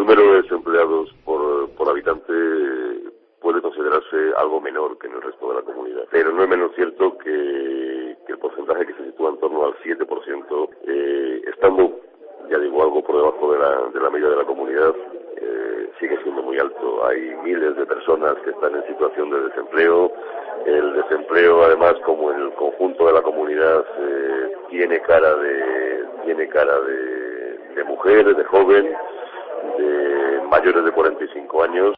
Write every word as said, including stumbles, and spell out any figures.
número de desempleados por, por habitante puede considerarse algo menor que en el resto de la comunidad, pero no es menos cierto que, que el porcentaje que se sitúa en torno al siete por ciento, eh, estando, ya digo, algo por debajo de la, de la media de la comunidad, eh, sigue siendo muy alto. Hay miles de personas que están en situación de desempleo. El desempleo, además, como en el conjunto de la comunidad, eh, tiene cara de tiene cara de, de mujer, de joven, de mayores de cuarenta y cinco años.